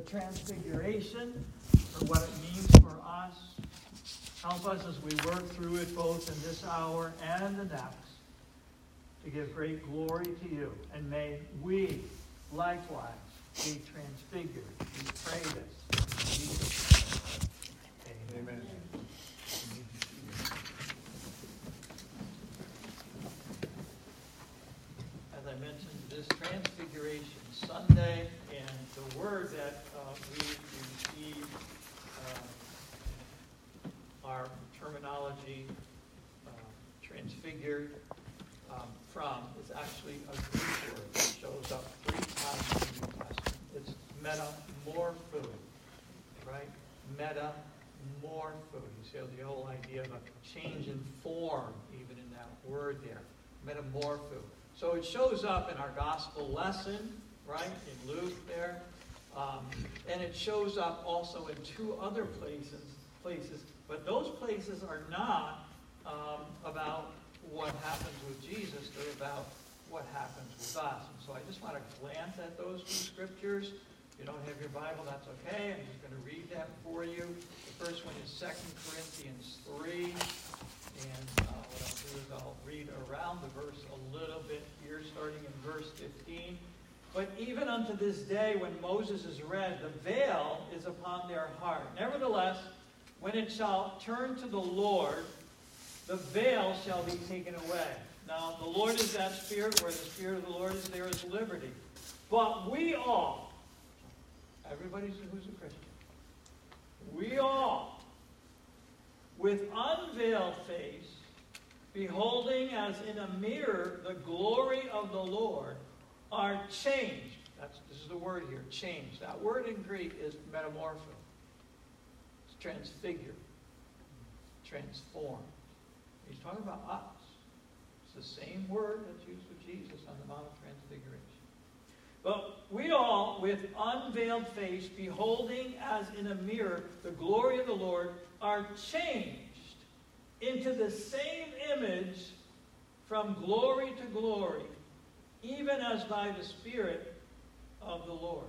Transfiguration, or what it means for us. Help us as we work through it both in this hour and the next to give great glory to you. And may we likewise be transfigured. We pray this in Jesus' name. Amen. As I mentioned, this Transfiguration Sunday, and the word that we receive our terminology transfigured from is actually a Greek word that shows up 3 times in the New Testament. It's metamorpho, right? Metamorpho. You see the whole idea of a change in form, even in that word there. Metamorpho. So it shows up in our gospel lesson, right, in Luke there. And it shows up also in 2 other places. But those places are not about what happens with Jesus. They're about what happens with us. And so I just want to glance at those 2 scriptures. If you don't have your Bible, that's okay. I'm just going to read them for you. The first one is 2 Corinthians 3. And what I'll do is I'll read around the verse a little bit here, starting in verse 15. But even unto this day, when Moses is read, the veil is upon their heart. Nevertheless, when it shall turn to the Lord, the veil shall be taken away. Now, the Lord is that Spirit. Where the Spirit of the Lord is, there is liberty. But we all, everybody who's a Christian, we all, with unveiled face, beholding as in a mirror the glory of the Lord, are changed. This is the word here, changed. That word in Greek is metamorpho. It's transfigured, transformed. He's talking about us. It's the same word that's used with Jesus on the Mount of Transfiguration. But we all, with unveiled face, beholding as in a mirror the glory of the Lord, are changed into the same image from glory to glory, even as by the Spirit of the Lord.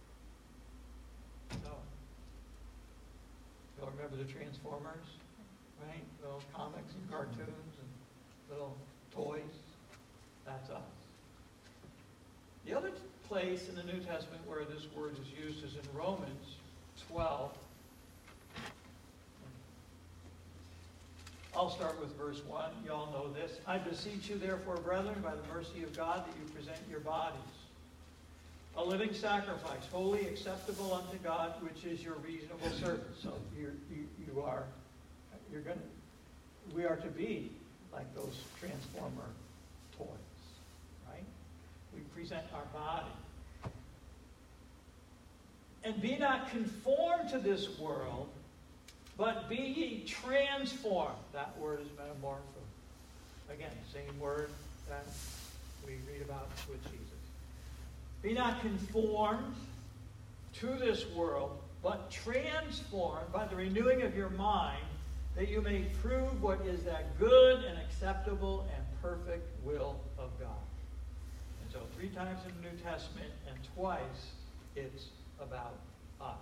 So, you'll remember the Transformers, right? Little comics and cartoons and little toys. That's us. The other place in the New Testament where this word is used is in Romans 12. I'll start with verse 1. You all know this. I beseech you, therefore, brethren, by the mercy of God, that you present your bodies a living sacrifice, holy, acceptable unto God, which is your reasonable service. So we are to be like those Transformer toys, right? We present our body. And be not conformed to this world, but be ye transformed. That word is metamorpho. Again, same word that we read about with Jesus. Be not conformed to this world, but transformed by the renewing of your mind, that you may prove what is that good and acceptable and perfect will of God. And so 3 times in the New Testament and twice it's about us.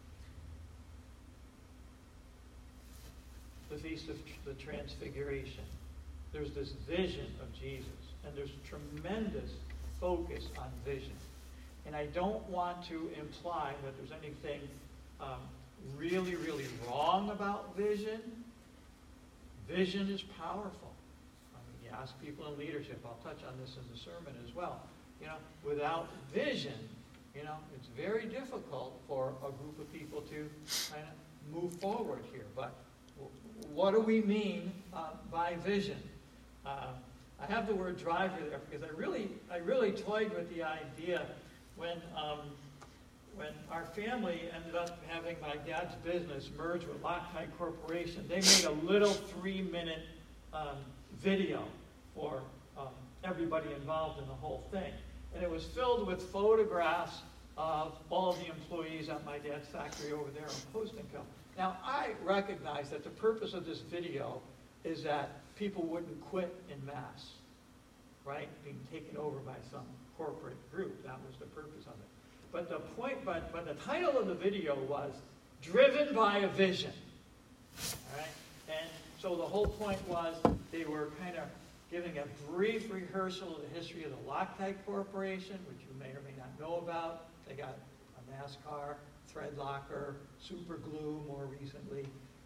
The Feast of the Transfiguration. There's this vision of Jesus, and there's tremendous focus on vision. And I don't want to imply that there's anything really, really wrong about vision. Vision is powerful. I mean, you ask people in leadership, I'll touch on this in the sermon as well. Without vision, it's very difficult for a group of people to kind of move forward here. But what do we mean by vision? I have the word driver there because I really toyed with the idea when our family ended up having my dad's business merge with Loctite Corporation. They made a little 3-minute video for everybody involved in the whole thing. And it was filled with photographs of all of the employees at my dad's factory over there in Postingville. Now, I recognize that the purpose of this video is that people wouldn't quit en masse, right? Being taken over by some corporate group. That was the purpose of it. but the title of the video was Driven by a Vision. All right? And so the whole point was they were kind of giving a brief rehearsal of the history of the Loctite Corporation, which you may or may not know about. They got a NASCAR, thread locker, super glue more recently.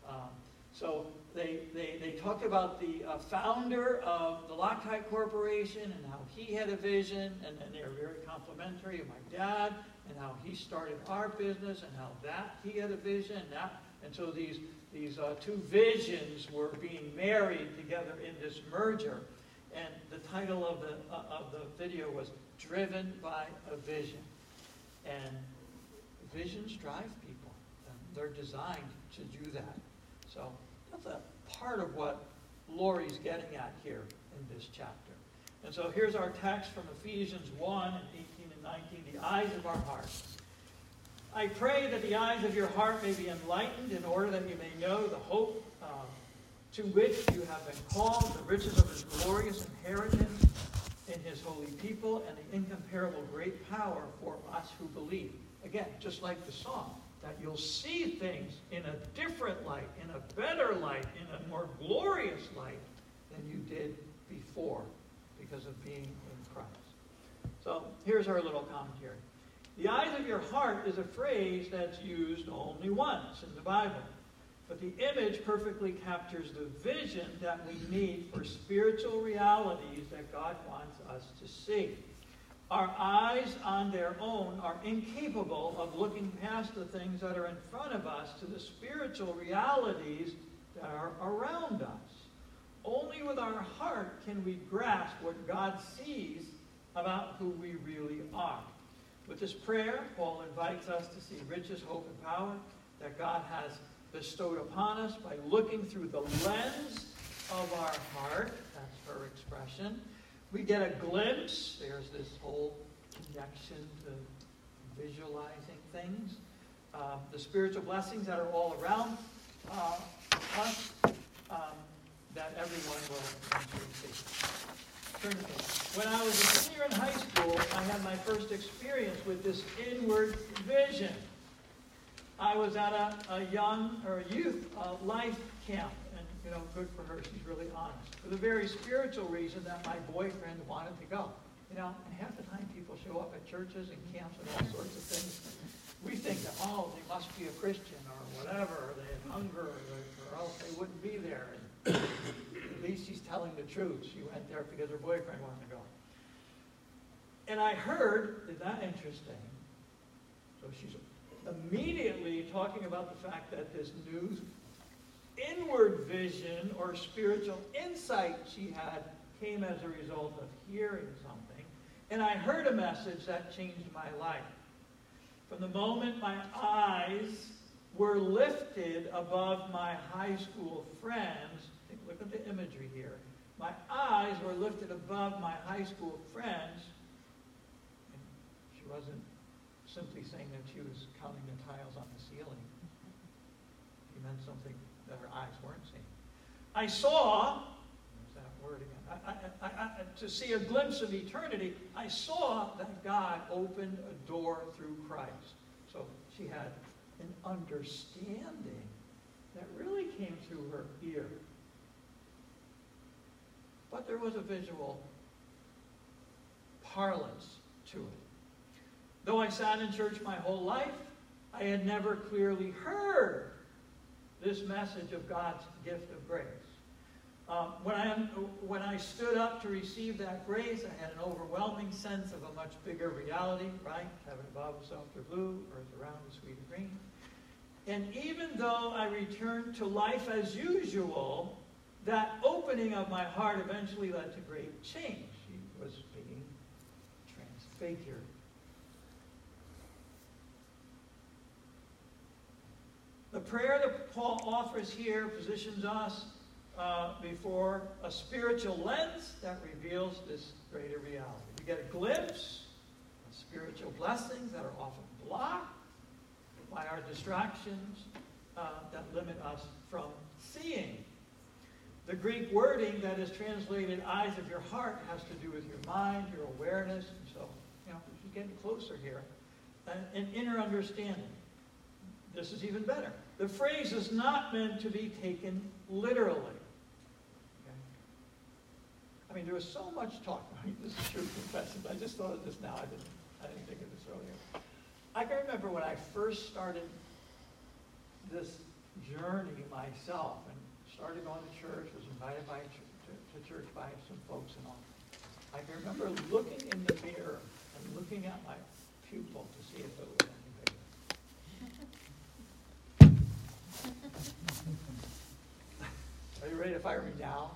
So they talked about the founder of the Loctite Corporation and how he had a vision, and they were very complimentary of my dad, and how he started our business, and how he had a vision, and so these two visions were being married together in this merger. And the title of the video was Driven by a Vision. And visions drive people. And they're designed to do that. So that's a part of what Lori's getting at here in this chapter. And so here's our text from Ephesians 1 and 18 and 19, the eyes of our heart. I pray that the eyes of your heart may be enlightened in order that you may know the hope to which you have been called, the riches of his glorious inheritance in his holy people, and the incomparable great power for us who believe. Again, just like the song, that you'll see things in a different light, in a better light, in a more glorious light than you did before because of being in Christ. So here's our little commentary. The eyes of your heart is a phrase that's used only once in the Bible. But the image perfectly captures the vision that we need for spiritual realities that God wants us to see. Our eyes on their own are incapable of looking past the things that are in front of us to the spiritual realities that are around us. Only with our heart can we grasp what God sees about who we really are. With this prayer, Paul invites us to see riches, hope, and power that God has bestowed upon us by looking through the lens of our heart. That's her expression. We get a glimpse. There's this whole connection to visualizing things. The spiritual blessings that are all around us that everyone will eventually see. When I was a senior in high school, I had my first experience with this inward vision. I was at a youth life camp, and good for her. She's really honest. For the very spiritual reason that my boyfriend wanted to go. And half the time people show up at churches and camps and all sorts of things. We think that they must be a Christian or whatever, or they have hunger, or else they wouldn't be there. And at least she's telling the truth. She went there because her boyfriend wanted to go. And I heard, isn't that interesting? So she's immediately talking about the fact that this new inward vision or spiritual insight she had came as a result of hearing something. And I heard a message that changed my life. From the moment my eyes were lifted above my high school friends, look at the imagery here. My eyes were lifted above my high school friends. And she wasn't simply saying that she was counting the tiles on the ceiling. She meant something that her eyes weren't seeing. I saw, there's that word again, to see a glimpse of eternity, I saw that God opened a door through Christ. So she had an understanding that really came through her ear. But there was a visual parlance to it. Though I sat in church my whole life, I had never clearly heard this message of God's gift of grace. When I stood up to receive that grace, I had an overwhelming sense of a much bigger reality, right? Heaven above is softer blue, earth around is sweeter green. And even though I returned to life as usual, that opening of my heart eventually led to great change. She was being transfigured. The prayer that Paul offers here positions us before a spiritual lens that reveals this greater reality. We get a glimpse of spiritual blessings that are often blocked by our distractions that limit us from seeing. The Greek wording that is translated eyes of your heart has to do with your mind, your awareness. And so, she's getting closer here. an inner understanding. This is even better. The phrase is not meant to be taken literally. Okay? I mean, there was so much talk. This is true confession. I just thought of this now. I didn't think of this earlier. I can remember when I first started this journey myself and started going to church, was invited to church by some folks and all. I can remember looking in the mirror and looking at my pupil to see if it was any bigger. Are you ready to fire me now?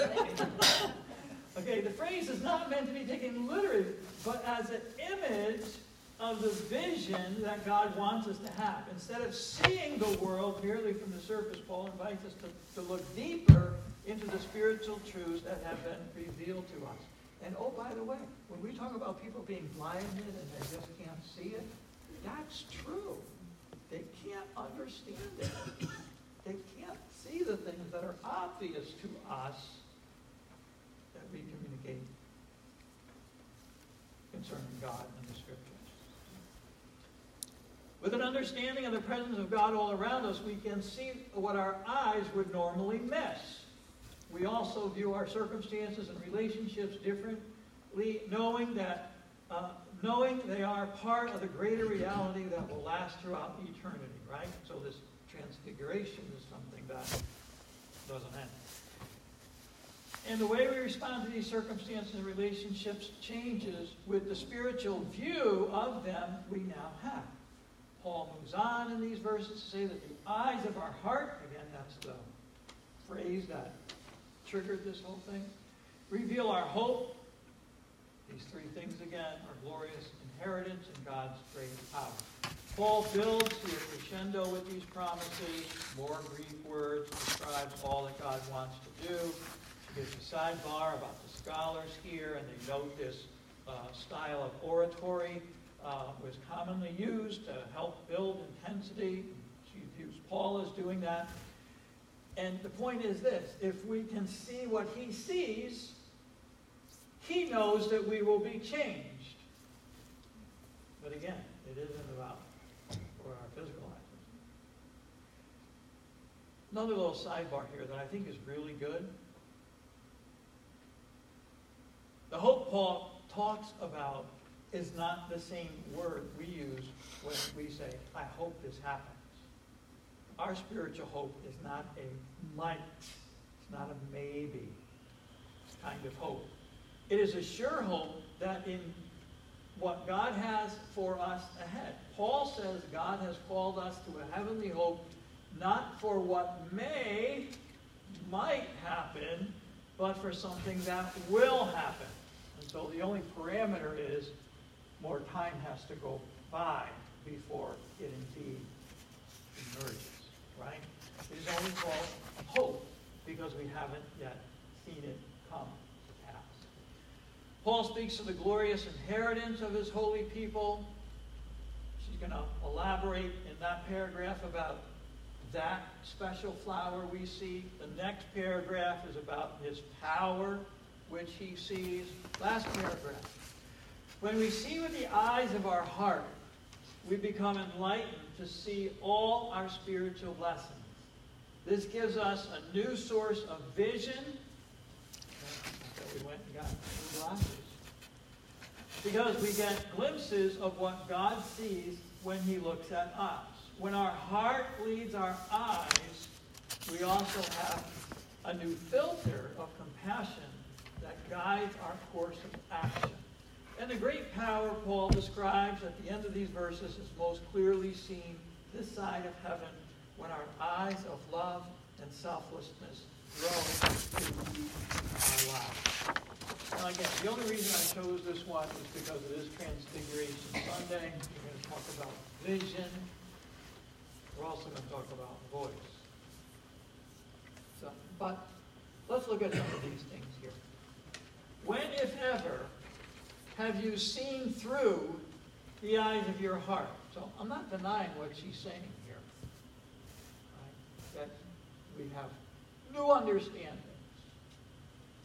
Okay, the phrase is not meant to be taken literally, but as an image of the vision that God wants us to have. Instead of seeing the world merely from the surface, Paul invites us to look deeper into the spiritual truths that have been revealed to us. And oh, by the way, when we talk about people being blinded and they just can't see it, that's true. They can't understand it. They can't see the things that are obvious to us that we communicate concerning God and the Scriptures. With an understanding of the presence of God all around us, we can see what our eyes would normally miss. We also view our circumstances and relationships differently, knowing they are part of the greater reality that will last throughout eternity, right? So this transfiguration is something that doesn't end. And the way we respond to these circumstances and relationships changes with the spiritual view of them we now have. Paul moves on in these verses to say that the eyes of our heart, again, that's the phrase that triggered this whole thing, reveal our hope. These three things again are glorious inheritance and God's great power. Paul builds to a crescendo with these promises. More Greek words describes all that God wants to do. He gives a sidebar about the scholars here, and they note this style of oratory was commonly used to help build intensity. She views Paul as doing that. And the point is this: if we can see what he sees, he knows that we will be changed. But again, it isn't about for our physical eyes. Another little sidebar here that I think is really good. The hope Paul talks about is not the same word we use when we say, I hope this happens. Our spiritual hope is not a might. It's not a maybe kind of hope. It is a sure hope that in what God has for us ahead. Paul says God has called us to a heavenly hope, not for what might happen, but for something that will happen. And so the only parameter is more time has to go by before it indeed emerges, right? It is only called hope because we haven't yet seen it come to pass. Paul speaks of the glorious inheritance of his holy people. She's going to elaborate in that paragraph about that special flower we see. The next paragraph is about his power, which he sees. Last paragraph. When we see with the eyes of our heart, we become enlightened to see all our spiritual blessings. This gives us a new source of vision. So we went and got new glasses. Because we get glimpses of what God sees when he looks at us. When our heart leads our eyes, we also have a new filter of compassion that guides our course of action. And the great power Paul describes at the end of these verses is most clearly seen this side of heaven when our eyes of love and selflessness grow to our lives. Now again, the only reason I chose this one is because it is Transfiguration Sunday. We're going to talk about vision. We're also going to talk about voice. So, but let's look at some of these things here. When, if ever, have you seen through the eyes of your heart? So I'm not denying what she's saying here. Right? That we have new understandings,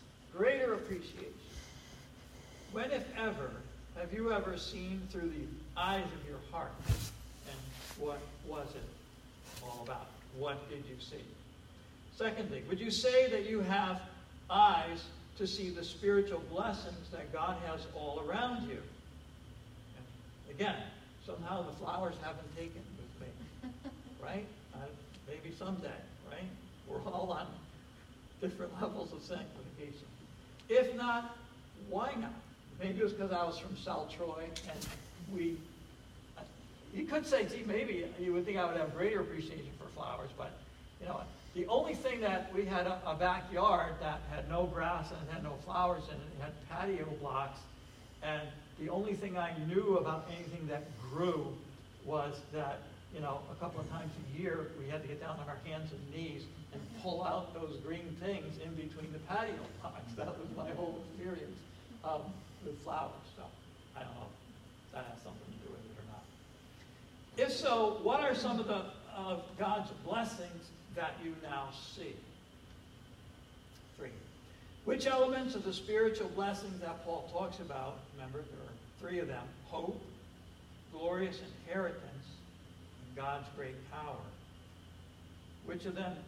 greater appreciation. When, if ever, have you ever seen through eyes of your heart. And what was it all about? What did you see? Secondly, would you say that you have eyes to see the spiritual blessings that God has all around you? And again, somehow the flowers haven't taken with me, right? Maybe someday, right? We're all on different levels of sanctification. If not, why not? Maybe it was because I was from South Troy, and you could say, gee, maybe you would think I would have greater appreciation for flowers, but, you know, the only thing that we had a backyard that had no grass and had no flowers in it, it had patio blocks, and the only thing I knew about anything that grew was that, you know, a couple of times a year we had to get down on our hands and knees and pull out those green things in between the patio blocks. That was my whole experience with flowers. So I don't know if that has something to do with it or not. If so, what are some of God's blessings that you now see? 3. Which elements of the spiritual blessings that Paul talks about, remember there are 3 of them: hope, glorious inheritance, and God's great power. Which of them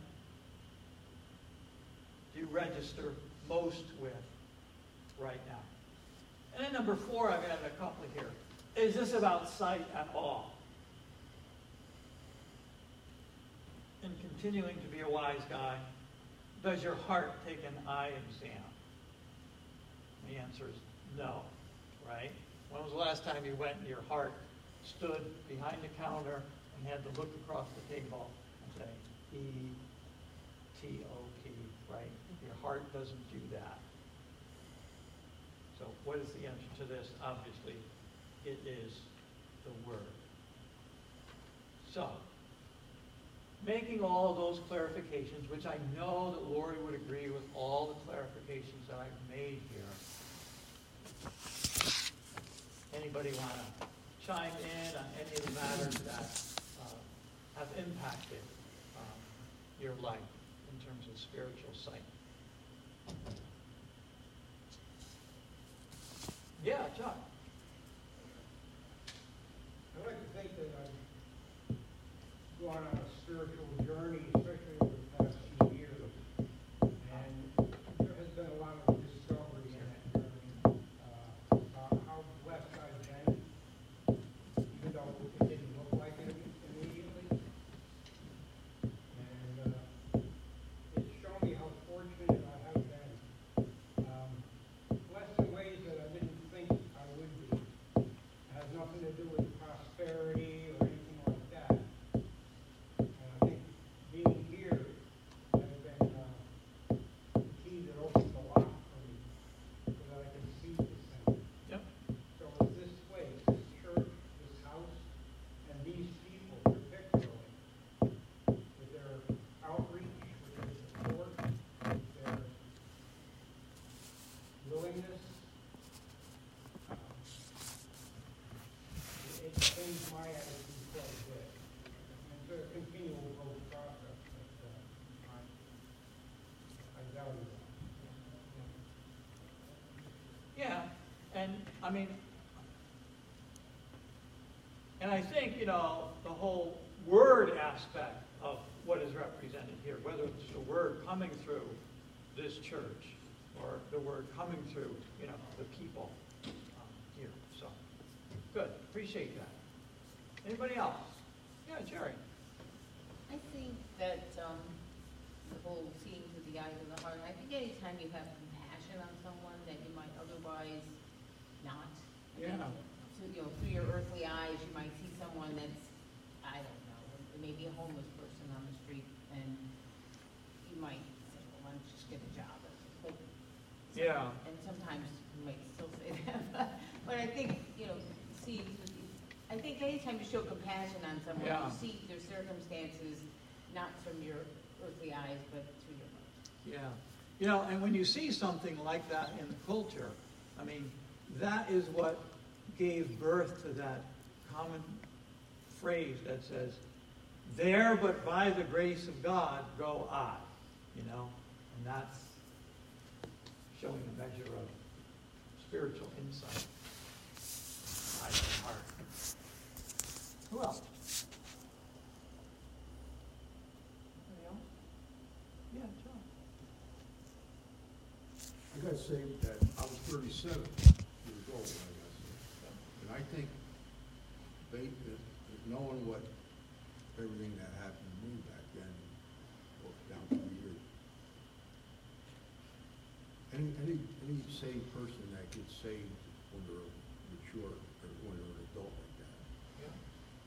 do you register most with right now? And then number 4, I've added a couple here. Is this about sight at all? In continuing to be a wise guy, does your heart take an eye exam? The answer is no, right? When was the last time you went and your heart stood behind the counter and had to look across the table and say, E-T-O-P, right? Your heart doesn't do that. So what is the answer to this? Obviously, it is the Word. So, making all of those clarifications, which I know that Lori would agree with all the clarifications that I've made here. Anybody want to chime in on any of the matters that have impacted your life in terms of spiritual sight? Yeah, John. I like to think that I've gone on a spiritual journey, especially over the past few years, and there has been a lot of discovery in that journey about how blessed I've been, even though it didn't look like it immediately. And it's shown me how fortunate I have been. Blessed in ways that I didn't think I would be. It has nothing to do with prosperity or anything like that. And I think being here has been the key that opens the lock for me so that I can see this thing. Yep. So it's this place, this church, this house, and these people particularly, with their outreach, with their support, with their willingness, it changed my attitude quite a bit. And it's a continual growth process that I value that. Yeah, and I mean, and I think, you know, the whole word aspect of what is represented here, whether it's the word coming through this church or the word coming through, you know, the people here. So, good. Appreciate that. Anybody else? Yeah, Jerry. I think that the whole seeing through the eyes of the heart, I think anytime you have compassion on someone that you might otherwise not. Yeah. So, you know, through your earthly eyes, you might see someone that's, I don't know, maybe a homeless person on the street, and you might say, well, why don't you just get a job? But Yeah. and sometimes you might still say that, but I think, you know, I think anytime you show compassion on someone, Yeah. you see their circumstances not from your earthly eyes, but through your heart. Yeah. You know, and when you see something like that in the culture, I mean, that is what gave birth to that common phrase that says, there but by the grace of God go I, you know, and that's showing a measure of spiritual insight, eyes and heart. Who else? Anybody else? Yeah, John. I gotta say that I was 37 years old when I got sick. And I think knowing what, everything that happened to me back then, well, down to the years, any sane person that gets saved when they're mature, or when they're an adult like that, Yeah.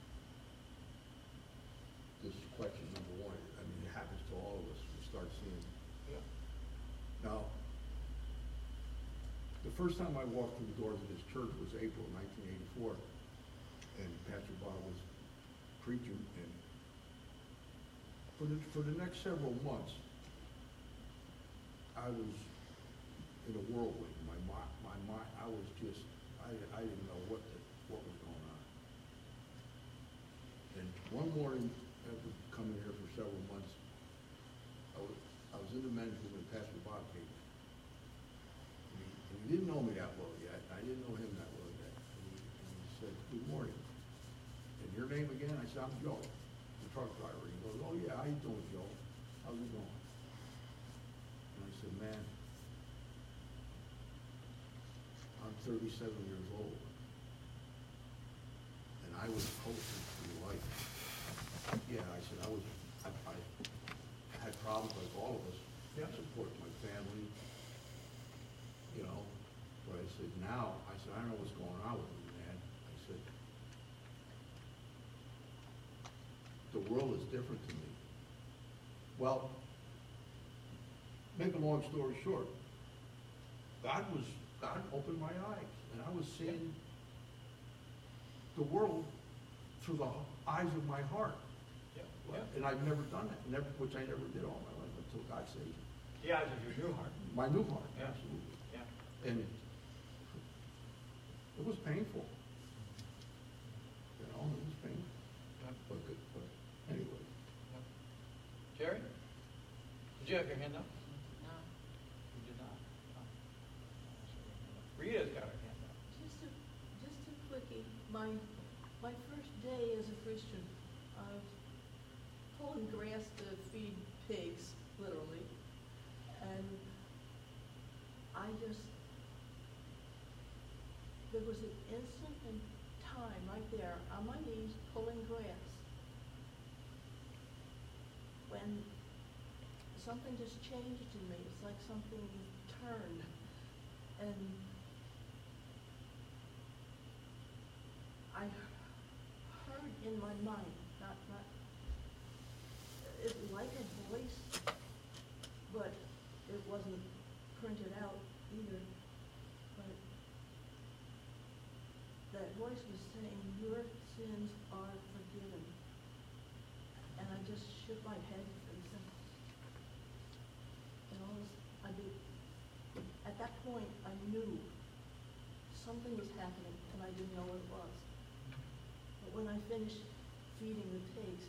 this is question number one. I mean, it happens to all of us. We start seeing. Yeah. Now, the first time I walked through the doors of this church was April 1984, and Pastor Bob was preaching, and for the next several months, I was in a whirlwind. My mind, I was just, I didn't know what was going on. And one morning, after coming here for several months, I was in the men's room, and Pastor Bob came in. And he didn't know me that well yet. I didn't know him that well yet. And he said, "Good morning. And your name again?" I said, "I'm Joe, the truck driver." He goes, "Oh yeah, how you doing, Joe? How's it going?" And I said, "Man, I'm 37 years old, and I was coasting through life." Yeah, I said, I had problems like all of us. Yeah. Support my family, you know. But I said, now, I don't know what's going on with me, man. I said, the world is different to me. Well, make a long story short, God opened my eyes, and I was seeing the world through the eyes of my heart. Yeah. And I've never done that, which I never did all my life until God saved me. The eyes of your new heart. My new heart, Yeah. absolutely. Yeah. And it was painful. You know, it was painful. Yeah. But anyway. Yeah. Jerry? Did you have your hand up? No. You did not. Oh. Rita's got her hand up. Just a quickie. My first day as a Christian, I was pulling grass to feed pigs, literally, and there was an instant in time right there on my knees pulling grass when something just changed in me. It's like something turned, and I heard in my mind, it like a voice, but it wasn't printed out either. But that voice was saying, "Your sins are forgiven." And I just shook my head and said, at that point, I knew something was happening, and I didn't know what it was. But when I finished feeding the pigs,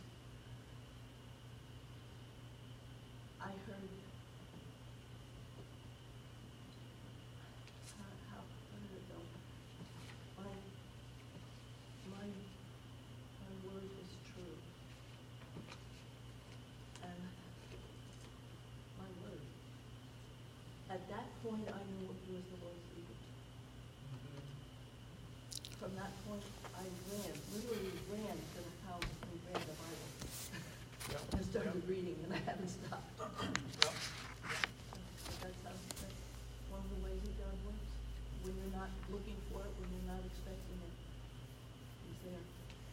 I heard, how did it go? My word is true. And my word. At that point, I knew it was the Lord speaking. From that point, I literally ran to the house and read the Bible. Yep. I started reading, and I haven't stopped. Yep. That's one of the ways that God works. When you're not looking for it, when you're not expecting it, He's there.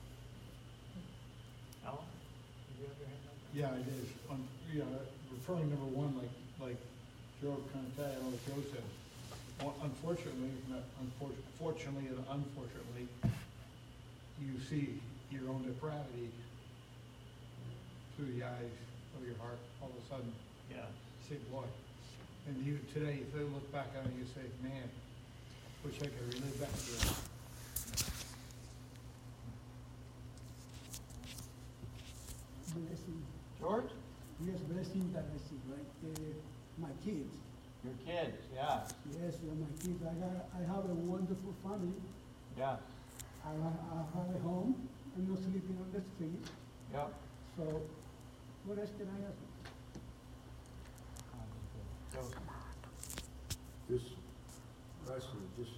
Alan, did you have your hand up? Yeah, I did. Referring number one, like Joe kind of said, or Joe said, unfortunately, you see your own depravity through the eyes of your heart. All of a sudden, Yeah. you say, boy. And you today, if you look back on it, you say, man, wish I could relive that again. Blessing. George? Yes, blessing, that blessing, right? My kids. Your kids, yeah. Yes, my kids. I have a wonderful family. Yeah. I have a home. I'm not sleeping complete. Yep. So what else can I ask? So, This, Leslie, this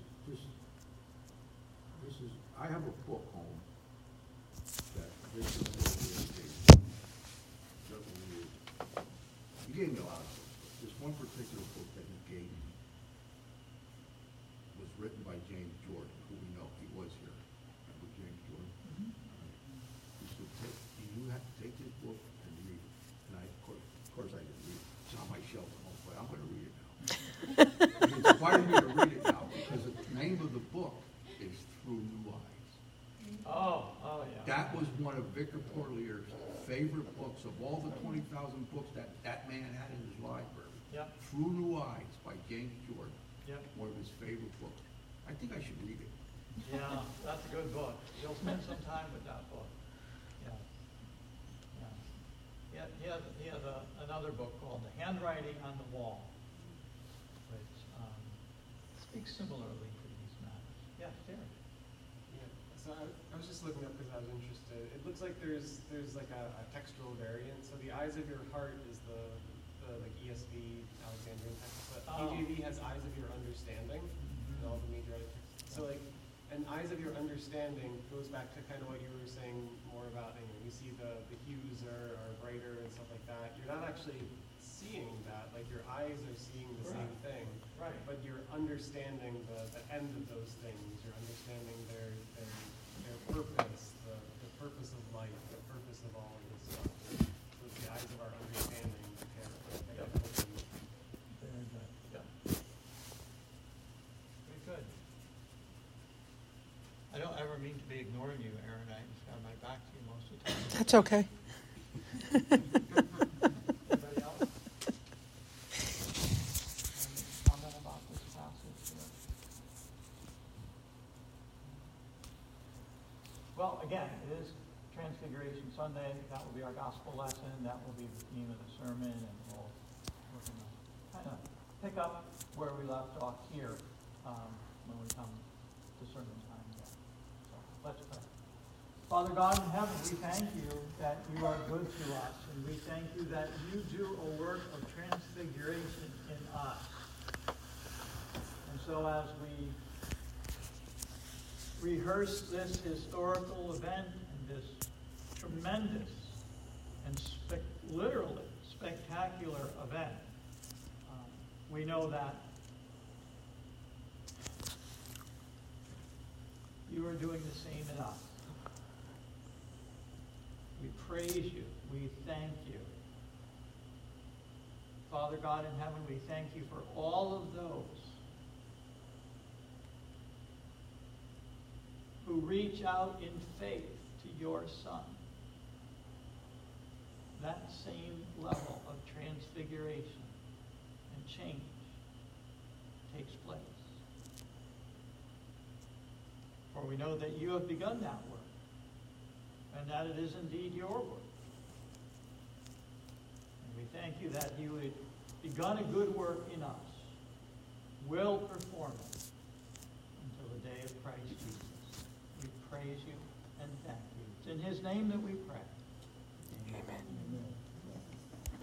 is, I have a book home that this is several years. He gave me a lot of books, but this one particular book that he gave me was written by James Jordan, who we know, he was here. Remember James Jordan? He said, you have to take this book and read it. And I, of course I didn't read it. It's on my shelf at home, but I'm gonna read it now. He inspired me to read it now, because the name of the book is Through New Eyes. oh, yeah. That was one of Victor Porlier's favorite books of all the 20,000 books that man had in his library. Yep, Through New Eyes by James Jordan, yep. one of his favorite books. I think I should read it. Yeah, that's a good book. You'll spend some time with that book. Yeah. Yeah. He has another book called The Handwriting on the Wall, which speaks similarly to these matters. Yeah, Derek. Yeah, so I was just looking up because I was interested. It looks like there's like a textual variant. So the eyes of your heart is the like ESV Alexandrian text, but Oh. KJV has eyes of your understanding and all the major other texts. So like, and eyes of your understanding goes back to kind of what you were saying more about, you see the hues are brighter and stuff like that. You're not actually seeing that, like your eyes are seeing the same Right. thing. Right. But you're understanding the end of those things. You're understanding their purpose, the purpose of life, the purpose of all of this stuff. So it's the eyes of our understanding that Yep. help you. Very good. Yeah. Very good. I don't ever mean to be ignoring you, Aaron. I just got my back to you most of the time. That's okay. Anybody else? Any comment about this passage here? Well, again, it is Transfiguration Sunday. That will be our gospel lesson. That will be the theme of the sermon, and we're going to kind of pick up where we left off here when we come to sermon time again. So let's pray. Father God in heaven, we thank you that you are good to us, and we thank you that you do a work of transfiguration in us. And so as we rehearse this historical event and this tremendous and literally spectacular event, we know that you are doing the same in us. We praise you. We thank you. Father God in heaven, we thank you for all of those who reach out in faith to your Son. That same level of transfiguration and change takes place. For we know that you have begun that work, and that it is indeed your work. And we thank you that you had begun a good work in us, will perform it until the day of Christ Jesus. We praise you and thank you. It's in his name that we pray. Amen.